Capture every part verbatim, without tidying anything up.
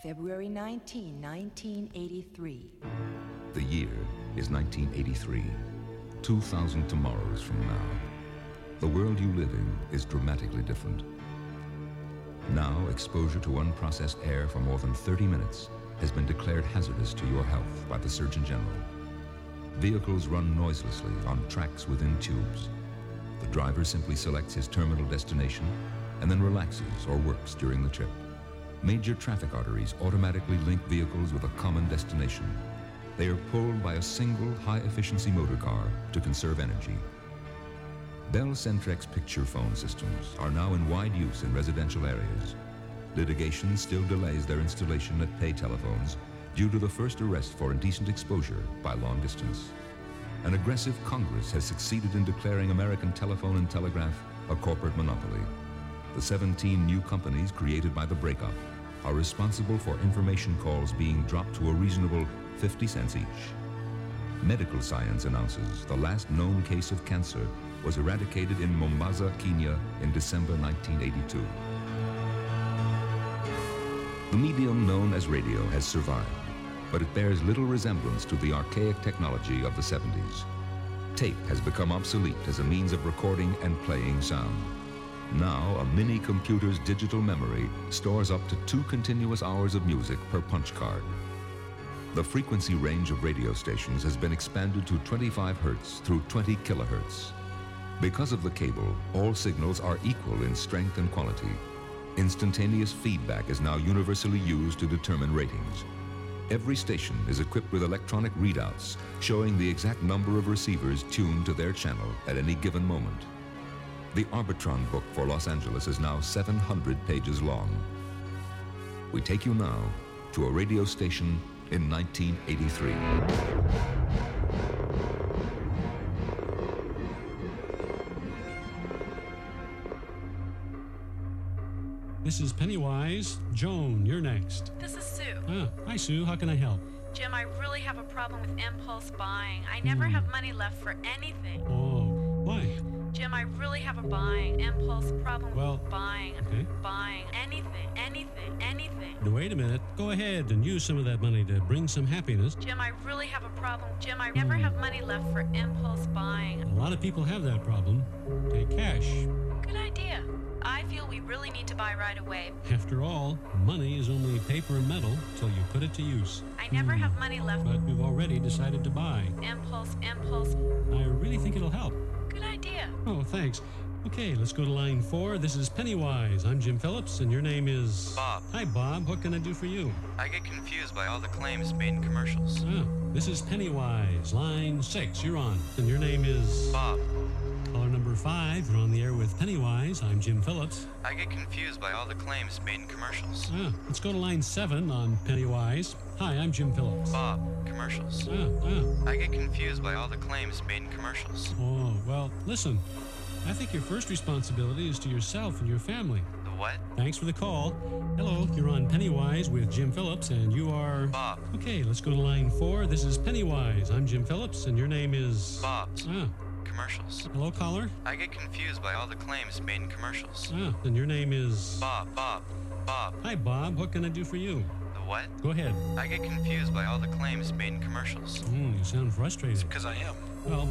February nineteenth, nineteen eighty-three. The year is nineteen eighty-three, two thousand tomorrows from now. The world you live in is dramatically different. Now, exposure to unprocessed air for more than thirty minutes has been declared hazardous to your health by the Surgeon General. Vehicles run noiselessly on tracks within tubes. The driver simply selects his terminal destination and then relaxes or works during the trip. Major traffic arteries automatically link vehicles with a common destination. They are pulled by a single high-efficiency motor car to conserve energy. Bell Centrex picture phone systems are now in wide use in residential areas. Litigation still delays their installation at pay telephones due to the first arrest for indecent exposure by long distance. An aggressive Congress has succeeded in declaring American telephone and telegraph a corporate monopoly. The seventeen new companies created by the breakup are responsible for information calls being dropped to a reasonable fifty cents each. Medical science announces the last known case of cancer was eradicated in Mombasa, Kenya in December nineteen eighty-two. The medium known as radio has survived, but it bears little resemblance to the archaic technology of the seventies. Tape has become obsolete as a means of recording and playing sound. Now, a mini computer's digital memory stores up to two continuous hours of music per punch card. The frequency range of radio stations has been expanded to twenty-five hertz through twenty kilohertz. Because of the cable, all signals are equal in strength and quality. Instantaneous feedback is now universally used to determine ratings. Every station is equipped with electronic readouts showing the exact number of receivers tuned to their channel at any given moment. The Arbitron book for Los Angeles is now seven hundred pages long. We take you now to a radio station in nineteen eighty-three. This is Pennywise. Joan, you're next. This is Sue. Ah, hi Sue, how can I help? Jim, I really have a problem with impulse buying. I never Hmm. have money left for anything. Oh, why? Jim, I really have a buying impulse problem Well, with buying, okay. buying anything, anything, anything. Now, wait a minute. Go ahead and use some of that money to bring some happiness. Jim, I really have a problem. Jim, I never have money left for impulse buying. A lot of people have that problem. Take cash. Good idea. I feel we really need to buy right away. After all, money is only paper and metal till you put it to use. I never have money left. But we've already decided to buy. Impulse, impulse. I really think it'll help. Good idea. Oh, thanks. Okay, let's go to line four. This is Pennywise. I'm Jim Phillips, and your name is... Bob. Hi, Bob. What can I do for you? I get confused by all the claims made in commercials. Ah, this is Pennywise. Line six. You're on. And your name is... Bob. Caller number five. You're on the air with Pennywise. I'm Jim Phillips. I get confused by all the claims made in commercials. Ah, let's go to line seven on Pennywise. Hi, I'm Jim Phillips. Bob. Commercials. Ah, ah. I get confused by all the claims made in commercials. Oh, well, listen. I think your first responsibility is to yourself and your family. The what? Thanks for the call. Hello, you're on Pennywise with Jim Phillips, and you are... Bob. Okay, let's go to line four. This is Pennywise. I'm Jim Phillips, and your name is... Bob. Ah, Commercials. hello, caller? I get confused by all the claims made in commercials. Ah, and your name is... Bob. Bob. Bob. Hi, Bob. What can I do for you? The what? Go ahead. I get confused by all the claims made in commercials. Hmm, you sound frustrated. Because I am. Well,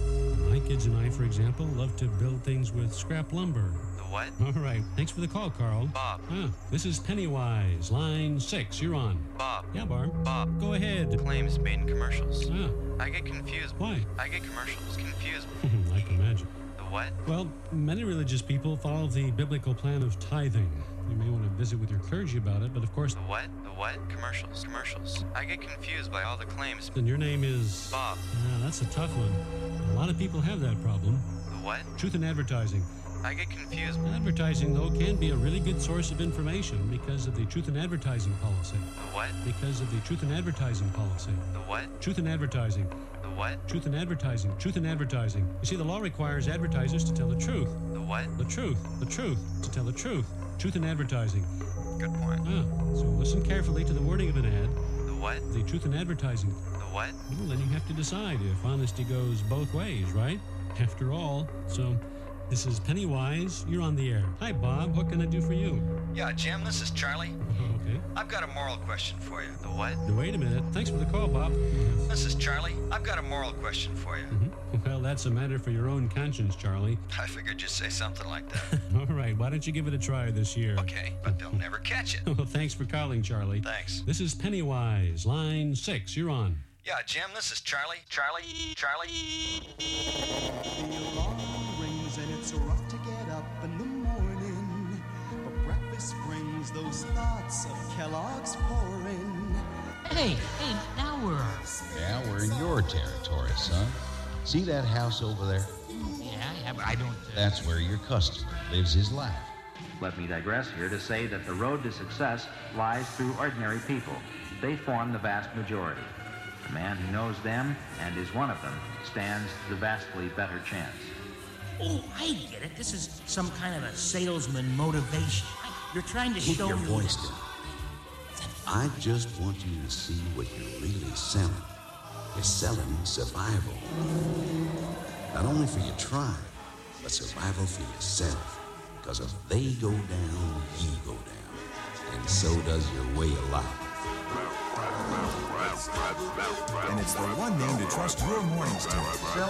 my kids and I, for example, love to build things with scrap lumber. The what? All right. Thanks for the call, Carl. Bob. Ah, this is Pennywise. Line six. You're on. Bob. Yeah, Barb. Bob. Go ahead. Claims made in commercials. Ah, I get confused. why? I get commercials confused. I can imagine. The what? Well, many religious people follow the biblical plan of tithing. You may want to visit with your clergy about it, but of course... The what? The what? Commercials. Commercials. I get confused by all the claims. And your name is... Bob. Ah, that's a tough one. A lot of people have that problem. The what? Truth in advertising. I get confused. Advertising, though, can be a really good source of information because of the truth in advertising policy. The what? Because of the truth in advertising policy. The what? Truth in advertising. The what? Truth in advertising. Truth in advertising. You see, the law requires advertisers to tell the truth. The what? The truth. The truth. To tell the truth. Truth in advertising. Good point. Ah, so listen carefully to the wording of an ad. The what? The truth in advertising. The what? Well, then you have to decide if honesty goes both ways, right? After all. So, this is Pennywise. You're on the air. Hi, Bob. What can I do for you? Yeah, Jim, this is Charlie. Oh, okay. I've got a moral question for you. The what? Wait a minute. Thanks for the call, Bob. This is Charlie. I've got a moral question for you. Mm-hmm. Well, that's a matter for your own conscience, Charlie. I figured you'd say something like that. All right, why don't you give it a try this year? Okay, but they'll never catch it. Well, thanks for calling, Charlie. Thanks. This is Pennywise, line six. You're on. Yeah, Jim, this is Charlie. Charlie. Charlie. The alarm rings and it's rough to get up in the morning. But breakfast brings those thoughts of Kellogg's pouring. Hey, hey, now we're on. Yeah, we're in your territory, son. See that house over there? Yeah, yeah, but I don't... Uh... That's where your customer lives his life. Let me digress here to say that the road to success lies through ordinary people. They form the vast majority. The man who knows them and is one of them stands the vastly better chance. Oh, I get it. This is some kind of a salesman motivation. You're trying to Keep show your me... voice down. I just want you to see what you're really selling. You're selling survival. Not only for your tribe, but survival for yourself. Because if they go down, you go down. And so does your way of life. And it's the one name to trust your mornings to.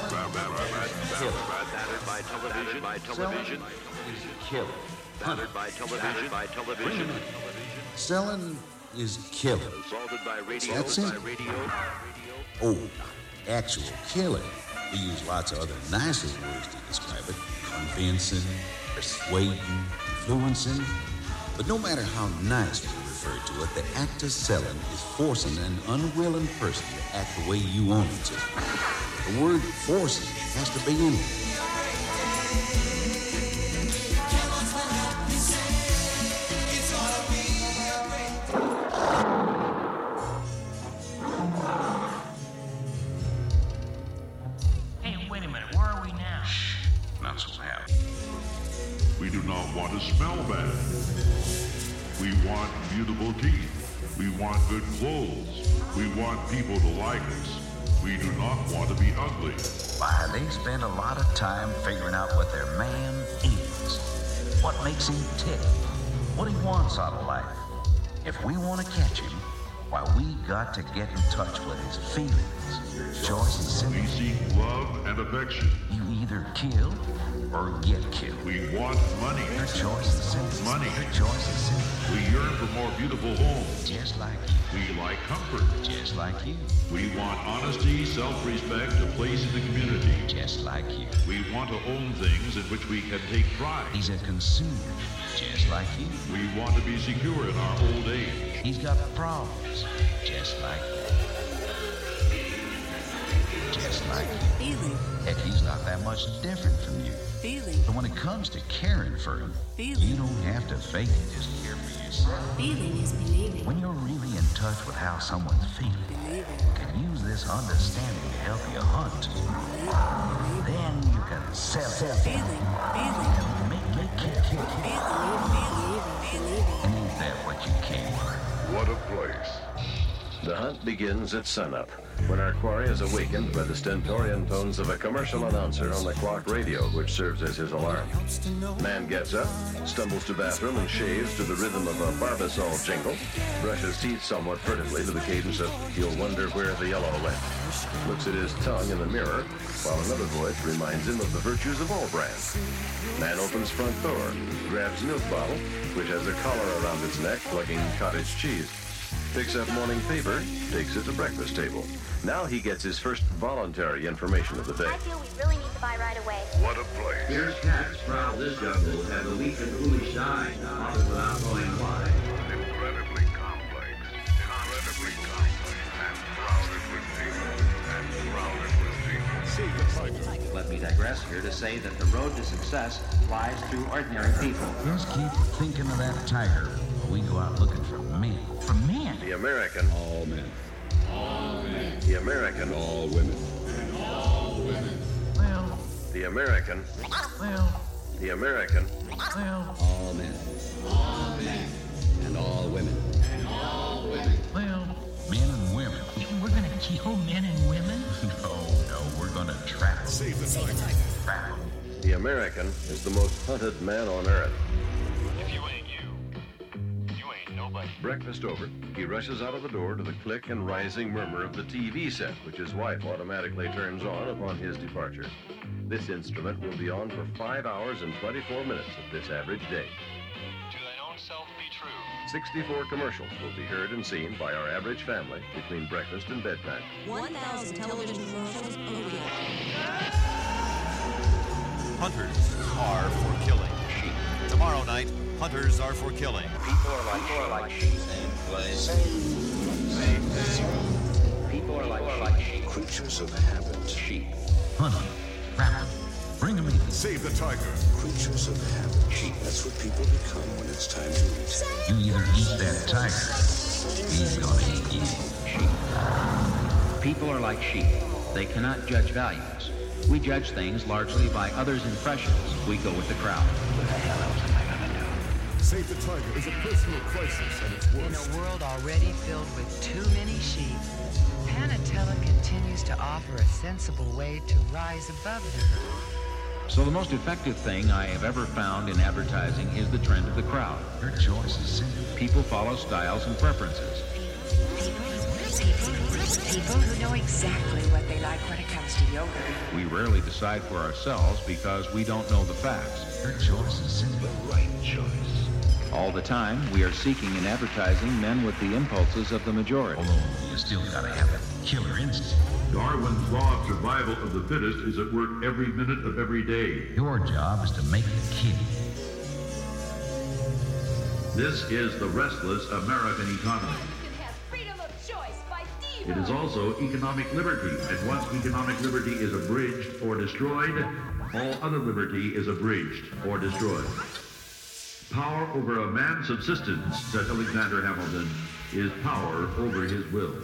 Battered by television, by television. Kill. Battered by television, by television. Selling is killing. Assaulted by radio, That's by it. radio. Oh, actual killing. We use lots of other nicer words to describe it. Convincing, persuading, influencing. But no matter how nice we refer to it, the act of selling is forcing an unwilling person to act the way you want him to. The word forcing has to be in it. Hey, wait a minute. Where are we now? Not so loud. We do not want to smell bad. We want beautiful teeth. We want good clothes. We want people to like us. We do not want to be ugly. Why, they spend a lot of time figuring out what their man is, what makes him tick, what he wants out of life. If we want to catch him, why, we got to get in touch with his feelings, joys and sympathy. We seek love and affection. You either kill or get killed. We want money. Your choice is sympathy. Money. Your choice is sympathy. We yearn for more beautiful homes. Just like you. We like comfort. Just like you. We want honesty, self-respect, a place in the community. Just like you. We want to own things in which we can take pride. He's a consumer. Just like you. We want to be secure in our old age. He's got problems. Just like you. Just like you. Feeling. Heck, he's not that much different from you. Feeling. But when it comes to caring for him, Feeling. you don't have to fake it. Just care for yourself. Feeling is believing. When you're really in touch with how someone's feeling, Believing. you can use this understanding to help you hunt. Then you can sell it. Feeling. Feeling. Make, make, kick, kick, kick. Feeling. Feeling. Feeling. And ain't that what you came for? What a place. The hunt begins at sunup, when our quarry is awakened by the stentorian tones of a commercial announcer on the clock radio, which serves as his alarm. Man gets up, stumbles to bathroom, and shaves to the rhythm of a Barbasol jingle, brushes teeth somewhat furtively to the cadence of "You'll Wonder Where the Yellow Went," looks at his tongue in the mirror, while another voice reminds him of the virtues of all brands. Man opens front door, grabs milk bottle, which has a collar around its neck plugging cottage cheese, picks up morning paper, takes it to breakfast table. Now he gets his first voluntary information of the day. I feel we really need to buy right away. What a place. Here's cats proud this jungle has a weak and foolish side, often without knowing why. Incredibly complex. Incredibly complex. And crowded with people. And crowded with people. See the tiger. Let me digress here to say that the road to success lies through ordinary people. Just keep thinking of that tiger while we go out looking for men. For men? The American. All men. All men. The American. All women. And all women. Well. The American. Well. The American. Well. All men. All men. And all women. And all women. Well. Men and women. We're gonna kill men and women? No, no, we're gonna trap them. Save the tiger. Trap them. The American is the most hunted man on earth. If you ain't you, you ain't nobody. Breakfast over, he rushes out of the door to the click and rising murmur of the T V set, which his wife automatically turns on upon his departure. This instrument will be on for five hours and twenty-four minutes of this average day. To thine own self be true. sixty-four commercials will be heard and seen by our average family between breakfast and bedtime. one thousand television commercials a week. Hunters are for killing sheep. Tomorrow night, hunters are for killing. People are like, People are like sheep. Same place. Same thing. People are like, like sheep. Creatures of habit. Sheep. Hunt them. Wrap them. Bring them in. Save the tiger. Creatures of habit. Sheep. That's what people become when it's time to eat. You either eat that tiger, he's gonna eat you. Sheep. People are like sheep. They cannot judge values. We judge things largely by others' impressions. We go with the crowd. What the hell else am I gonna do? Save the Tiger is a personal crisis at its worst. In a world already filled with too many sheep, Panatella continues to offer a sensible way to rise above the herd. So the most effective thing I have ever found in advertising is the trend of the crowd. Your choice is simple. People follow styles and preferences. People who know exactly what they like when it comes to yogurt. We rarely decide for ourselves because we don't know the facts. Your choice is simple. The right choice. All the time, we are seeking in advertising men with the impulses of the majority. Although you still gotta have a killer instinct. Darwin's law of survival of the fittest is at work every minute of every day. Your job is to make the kid. This is the restless American economy. It is also economic liberty, and once economic liberty is abridged or destroyed, all other liberty is abridged or destroyed. Power over a man's subsistence, said Alexander Hamilton, is power over his will.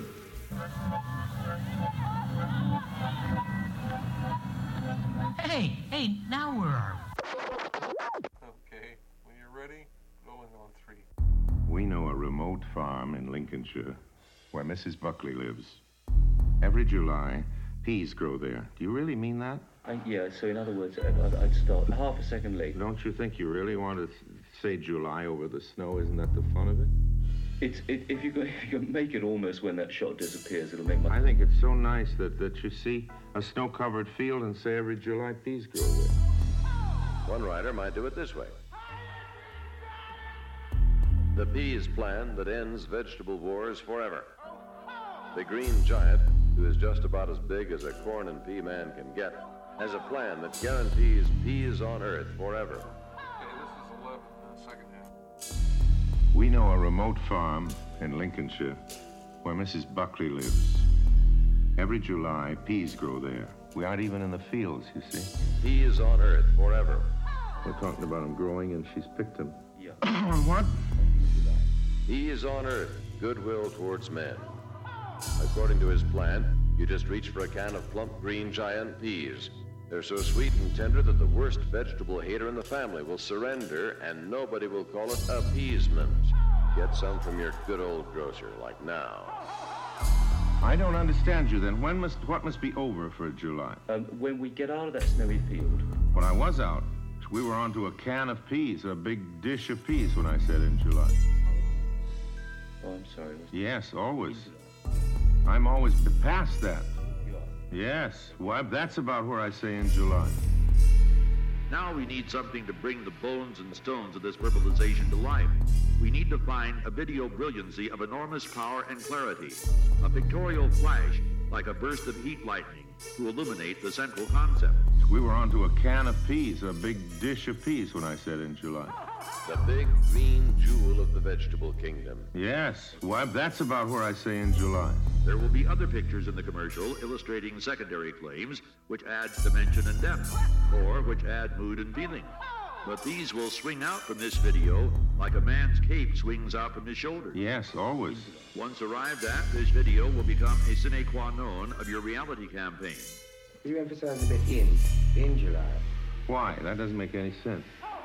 Hey, hey, now where are Okay, when you're ready, going on three. We know a remote farm in Lincolnshire where Missus Buckley lives. Every July, peas grow there. Do you really mean that? Uh, yeah, so in other words, I'd, I'd start half a second late. Don't you think you really want to say July over the snow? Isn't that the fun of it? It's it, if you go, if you can make it almost when that shot disappears, it'll make my... I think it's so nice that, that you see a snow-covered field and say every July peas grow there. One writer might do it this way. The peas plan that ends vegetable wars forever. The green giant, who is just about as big as a corn and pea man can get, has a plan that guarantees peas on Earth forever. Okay, this is eleven, uh, second half. We know a remote farm in Lincolnshire where Missus Buckley lives. Every July, peas grow there. We aren't even in the fields, you see. Peas on Earth forever. We're talking about them growing, and she's picked them. Yeah. On what? Peas on Earth, goodwill towards men. According to his plan, you just reach for a can of plump green giant peas. They're so sweet and tender that the worst vegetable hater in the family will surrender, and nobody will call it appeasement. Get some from your good old grocer, like now. I don't understand you then. When must, what must be over for July? Um, when we get out of that snowy field. When I was out, we were onto a can of peas, a big dish of peas when I said in July. Oh, I'm sorry. Yes, always. I'm always past that. Yes, well, that's about where I say in July. Now we need something to bring the bones and stones of this verbalization to life. We need to find a video brilliancy of enormous power and clarity, a pictorial flash like a burst of heat lightning to illuminate the central concept. We were onto a can of peas, a big dish of peas when I said in July. The big green jewel of the vegetable kingdom. Yes, well, that's about where I say in July. There will be other pictures in the commercial illustrating secondary claims which add dimension and depth, or which add mood and feeling. But these will swing out from this video like a man's cape swings out from his shoulders. Yes, always. Once arrived at, this video will become a sine qua non of your reality campaign. You emphasize a bit in, in July. Why? That doesn't make any sense.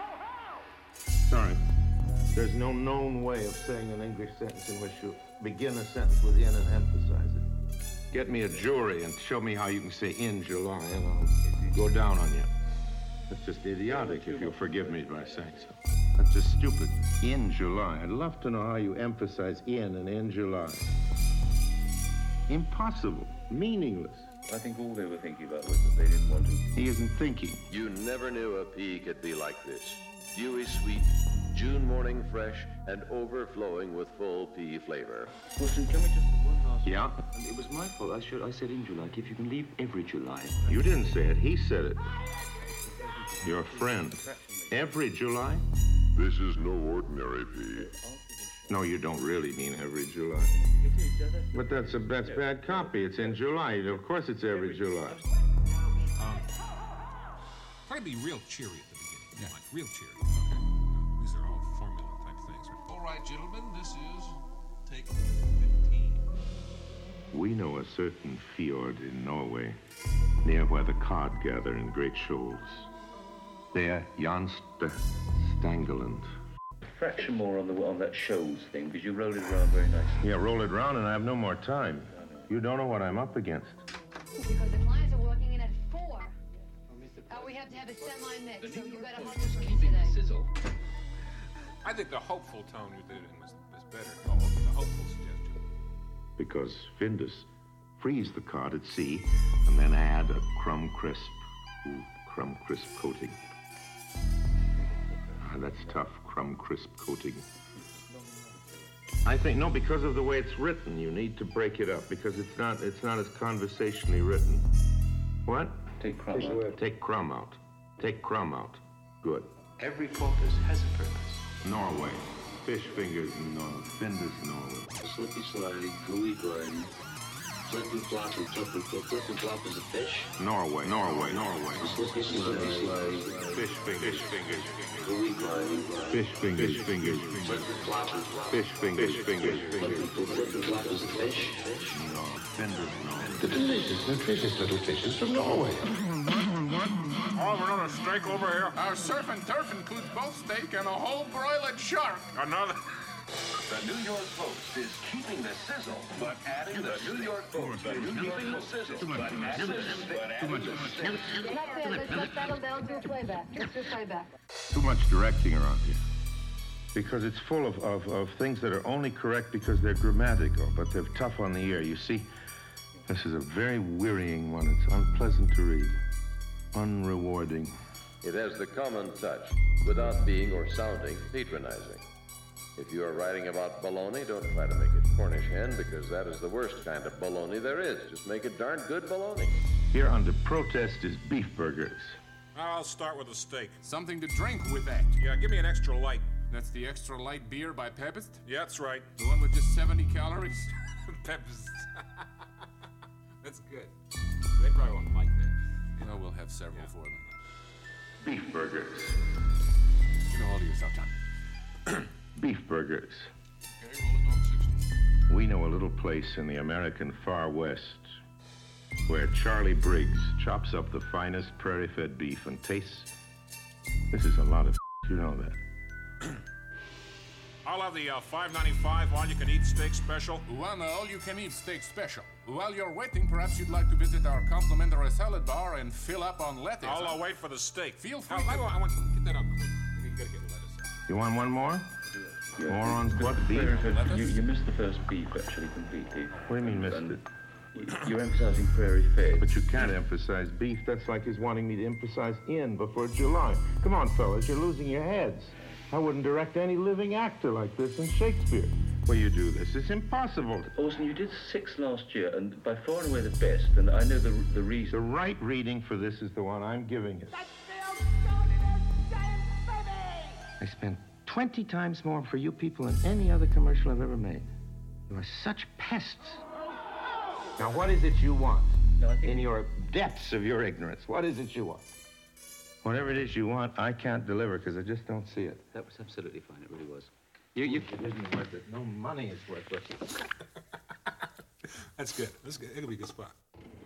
Sorry. There's no known way of saying an English sentence in which you begin a sentence with in and emphasize it. Get me a jury and show me how you can say in July, and I'll go down on you. That's just idiotic, if you'll forgive me by saying so. That's just stupid. In July. I'd love to know how you emphasize in and in July. Impossible. Meaningless. I think all they were thinking about was that they didn't want to. He isn't thinking. You never knew a pea could be like this. Dewy sweet, June morning fresh, and overflowing with full pea flavor. Wilson, can we just one last? Yeah? It was my fault. I should. I said in July. If you can leave every July. You didn't say it. He said it. Your friend. Every July? This is no ordinary pea. No, you don't really mean every July. But that's a that's bad copy. It's in July. Of course it's every July. Um, try to be real cheery at the beginning. Yeah. Like real cheery. Okay. No, these are all formula type things. Right? All right, gentlemen, this is take fifteen. We know a certain fjord in Norway, near where the cod gather in great shoals. There, Jan St- Stangeland. A fraction more on the on that shoals thing, because you roll it around very nicely. Yeah, roll it around, and I have no more time. You don't know what I'm up against. Because the clients are working in at four. Uh, we have to have a semi-mix, so you got a hundred for me today. Sizzle. I think the hopeful tone you did in was, was better. Oh, the hopeful suggestion. Because Findus freeze the cod at sea, and then add a crumb crisp, ooh, crumb crisp coating. Ah, that's tough, crumb crisp coating. I think, no, because of the way it's written, you need to break it up, because it's not it's not as conversationally written. What? Take crumb out. Take crumb out. Take crumb out. Good. Every porpoise has a purpose. Norway. Fish fingers in Norway. Findus, Norway. Slippy slidey, gooey glidey. Flippy floppy, flippy flip, flippy flop is a fish. Norway, Norway, Norway. Slippy slidey, Fish fingers, fish fingers. gooey glidey. Fish fingers, fingers. Flippy floppy, Fish fingers, fingers, fingers. flippy flop is a fish. No, Findus, no. The delicious, nutritious little fishes from Norway. Oh, we're on a steak over here. Our surf and turf includes both steak and a whole broiled shark. Another. The New York Post is keeping the sizzle, but adding the New York Post is keeping the sizzle, but adding the but adding the sizzle. That's it. Let's just settle down to a playback. Let's do playback. Too much directing around here. Because it's full of, of, of things that are only correct because they're grammatical, but they're tough on the ear. You see, this is a very wearying one. It's unpleasant to read. Unrewarding. It has the common touch, without being or sounding patronizing. If you are writing about baloney, don't try to make it Cornish hen, because that is the worst kind of baloney there is. Just make it darn good baloney. Here under protest is beef burgers. I'll start with a steak. Something to drink with that. Yeah, give me an extra light. That's the extra light beer by Pepist? Yeah, that's right. The one with just seventy calories? Pepist. That's good. They probably won't like that. Well, we'll have several yeah. for them. Beef burgers. You know, hold of yourself, John. Beef burgers. Okay, rolling on sixty. We know a little place in the American far west where Charlie Briggs chops up the finest prairie-fed beef and tastes. This is a lot of you know that. I'll have the uh, five ninety-five all-you-can-eat steak special. One all-you-can-eat steak special. While you're waiting, perhaps you'd like to visit our complimentary salad bar and fill up on lettuce. I'll uh, wait for the steak. Feel free. Uh, to... I want get that up quick. You gotta get lettuce out. You want one more? Yeah. More on what beef? You, you missed the first beef actually completely. What do you mean missed and it? You're emphasizing prairie fed. But you can't emphasize beef. That's like his wanting me to emphasize in before July. Come on, fellas, you're losing your heads. I wouldn't direct any living actor like this in Shakespeare. Well, you do this. It's impossible. Orson, you did six last year, and by far and away the best, and I know the the reason. The right reading for this is the one I'm giving you. I spent twenty times more for you people than any other commercial I've ever made. You are such pests. Now, what is it you want? No, I think in your depths of your ignorance, what is it you want? Whatever it is you want, I can't deliver because I just don't see it. That was absolutely fine. It really was. You, you... It isn't worth it. No money is worth it. That's good. That's good. It'll be a good spot.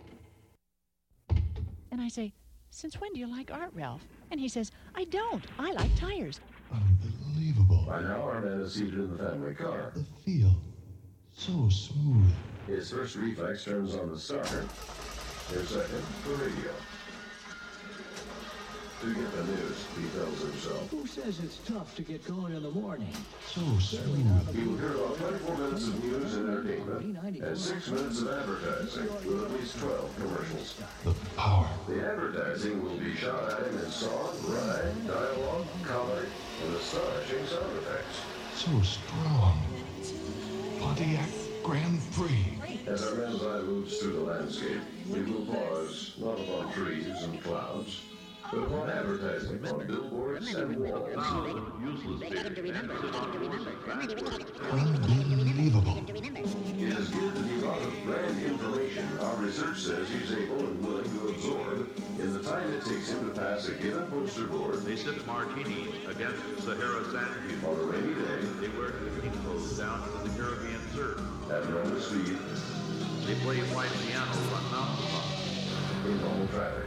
And I say, since when do you like art, Ralph? And he says, I don't. I like tires. Unbelievable. By now, our man is seated in the family car. The feel. So smooth. His first reflex turns on the starter. His second, the radio. to get the news, he tells himself. Who says it's tough to get going in the morning? So smooth. You will hear about twenty-four minutes of news and entertainment and six minutes of advertising with at least twelve commercials. The power. The advertising will be shot at him in song, rhyme, dialogue, color, and astonishing sound effects. So strong. Pontiac Grand Prix. As our man's eye moves through the landscape, we will pause not upon trees and clouds, but upon advertising on billboards and walls. Unbelievable. It is given the amount of brand information our research says he's able and willing to absorb in the time it takes him to pass a given poster board. They sip martinis against Sahara sand dunes. On a rainy day, they wear fishing clothes down to the Caribbean surf. At normal speed, they play white pianos on mountaintops. In normal traffic.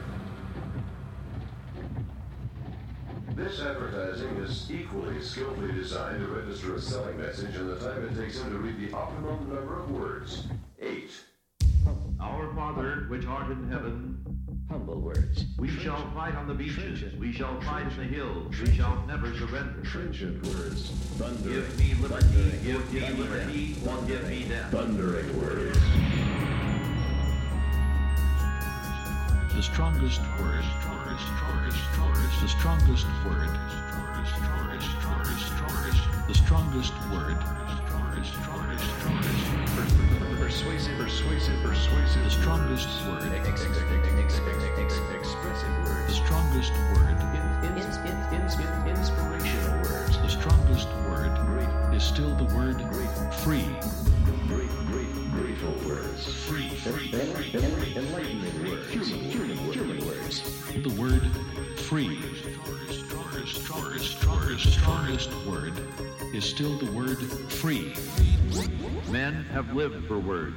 This advertising is equally skillfully designed to register a selling message in the time it takes him to read the optimum number of words. Eight. Our Father, which art in heaven. Humble words. We shall fight on the beaches. We shall fight in the hills. We shall never surrender. Trenchant words. Thundering. Give me liberty. Give me liberty. Or give me death. Thundering words. The strongest word. The strongest word. The strongest word. Persuasive, persuasive, persuasive. The strongest word. Expressive words. The strongest word. Inspirational words. The strongest word is still the word free. Great, great, grateful words. Free, free, free, free. Enlightening words. Human words. The word free. The strongest word is still the word free. Men have lived for words.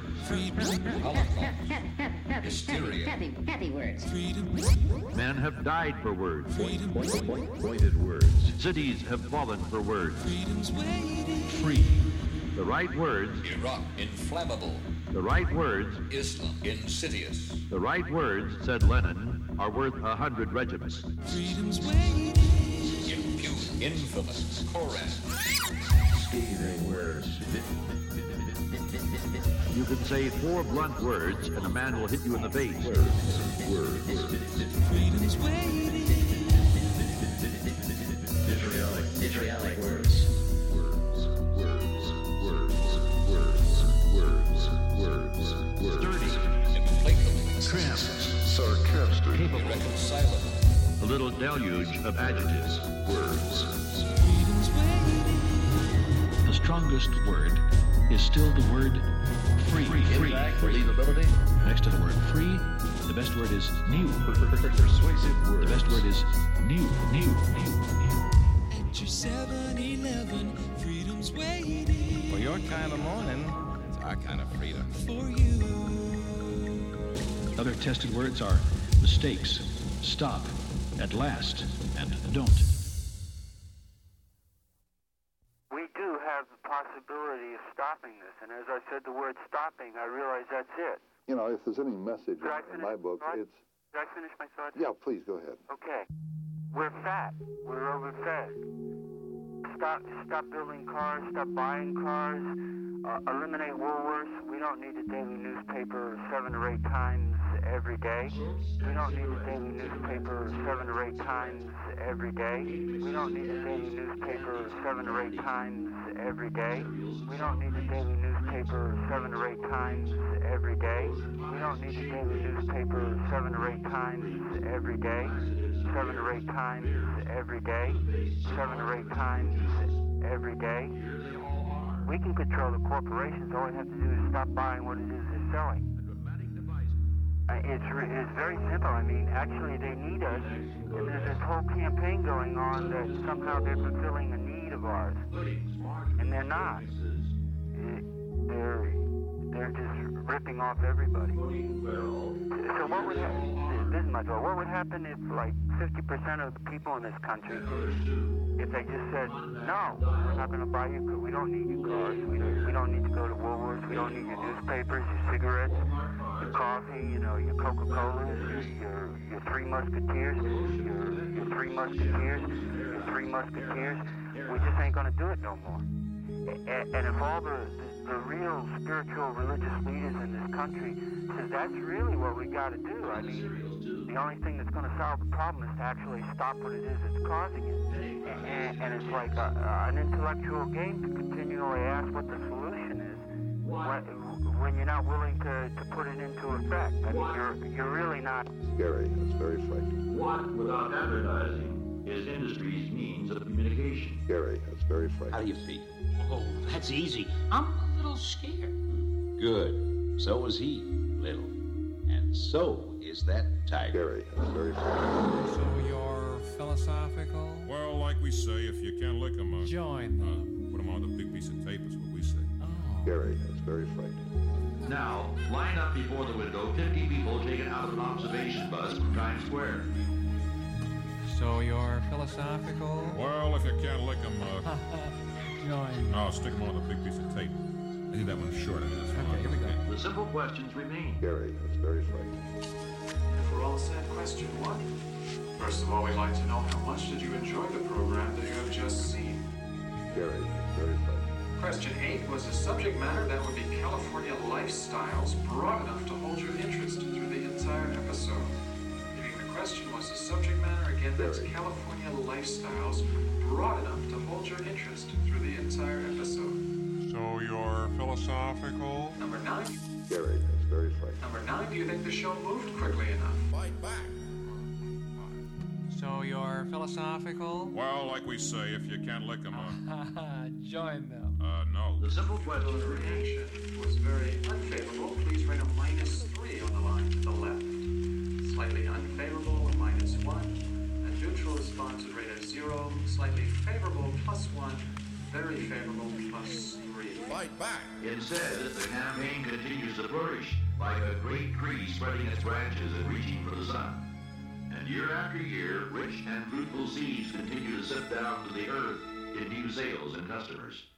Hysteria. Happy, happy words. Men have died for words. Pointed words. Cities have fallen for words. Free. The right words. Iraq, inflammable. The right words. Islam, insidious. The right words, said Lenin, are worth a hundred regiments. Freedom's waiting. Impute, infamous, Koran. Scathing words. You can say four blunt words and a man will hit you in the face. Words, words, words. Freedom's waiting. Vitriolic, vitriolic words. Words, words, words, words, words, words. Sturdy, implacable, trim, sarcastic, capable, irreconcilable. A little deluge of adjectives. Words. Freedom's waiting. The strongest word is still the word free. Free. Free. Believability. Next to the word free, the best word is new. Persuasive words. The best word is new, new, new, new. At your seven eleven, freedom's waiting. For your kind of morning, it's our kind of freedom. For you. Other tested words are mistakes, stop, at last, and don't. We do have the possibility of stopping this, and as I said the word stopping, I realize that's it. You know, if there's any message Could I in, in finish my book, my thought? it's... Did I finish my thought? Yeah, please, go ahead. Okay. We're fat. We're overfed. Stop, stop building cars. Stop buying cars. Uh, eliminate Woolworths. We don't need a daily newspaper seven or eight times every day. We don't need a daily newspaper seven or eight times every day. We don't need a daily newspaper seven or eight times every day. We don't need a daily newspaper seven or eight times every day. We don't need a daily newspaper seven or eight times every day. Seven or eight times every day. Seven or eight times every day. We can control the corporations. All we have to do is stop buying what it is they're selling. Uh, it's, re- it's very simple. I mean, actually, they need us. And there's this whole campaign going on that somehow they're fulfilling a need of ours. And they're not. It, they're, they're just ripping off everybody. So what would happen? This is my thought. What would happen if, like, fifty percent of the people in this country, if they just said, no, we're not going to buy you, we don't need your cars, we don't, we don't need to go to Woolworths, we don't need your newspapers, your cigarettes, your coffee, you know, your Coca-Colas, your, your, your Three Musketeers, your, your Three Musketeers, your Three Musketeers. We just ain't gonna do it no more. And, and if all the, the, the real spiritual religious leaders in this country says that's really what we gotta do, I mean, the only thing that's gonna solve the problem is to actually stop what it is that's causing it. And, and it's like a, uh, an intellectual game to continually ask what the solution is when, when you're not willing to, to put it into effect. I mean, you're, you're really not... Gary, that's very frightening. What, without advertising, is industry's means of communication? Gary, that's very frightening. How do you feel? Oh, that's easy. I'm a little scared. Good. So is he, little. And so is that tiger. Gary, that's very frightening. So you're philosophical? Well, like we say, if you can't lick 'em, uh, join them. Uh, put 'em on the big piece of tape is what we say. Oh. Gary, that's very frightening. Now, line up before the window, fifty people taken out of an observation bus from Times Square. So you're philosophical? Well, if you can't lick 'em, uh... join. No, stick 'em on the big piece of tape. I think that one's short. I mean, that's okay, here we go. The simple questions remain. Gary, that's very frightening. If we're all set, question one. First of all, we'd like to know how much did you enjoy the program that you have just seen? Gary, that's very frightening. Question eight was a subject matter that would be California lifestyles broad enough to hold your interest through the entire episode. Repeating the question was the subject matter, again, that's California lifestyles broad enough to hold your interest through the entire episode. So you're philosophical? Number nine. Gary, that's very frightening. Number nine, do you think the show moved quickly enough? Fight back. So you're philosophical? Well, like we say, if you can't lick 'em, uh... join them. Uh, no. The simple question The reaction was very unfavorable. Please rate a minus three on the line to the left. Slightly unfavorable, a minus one. And neutral response would rate a zero. Slightly favorable, plus one. Very favorable, plus three. Fight back. Instead, the campaign continues to flourish like a great tree spreading its branches and reaching for the sun. And year after year, rich and fruitful seeds continue to sip down to the earth in new sales and customers.